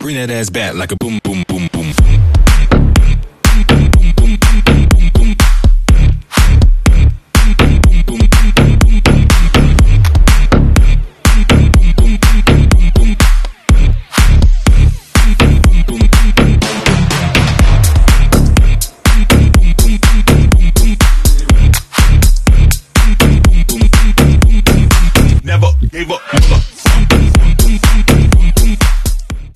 bring that ass back like a boom boom.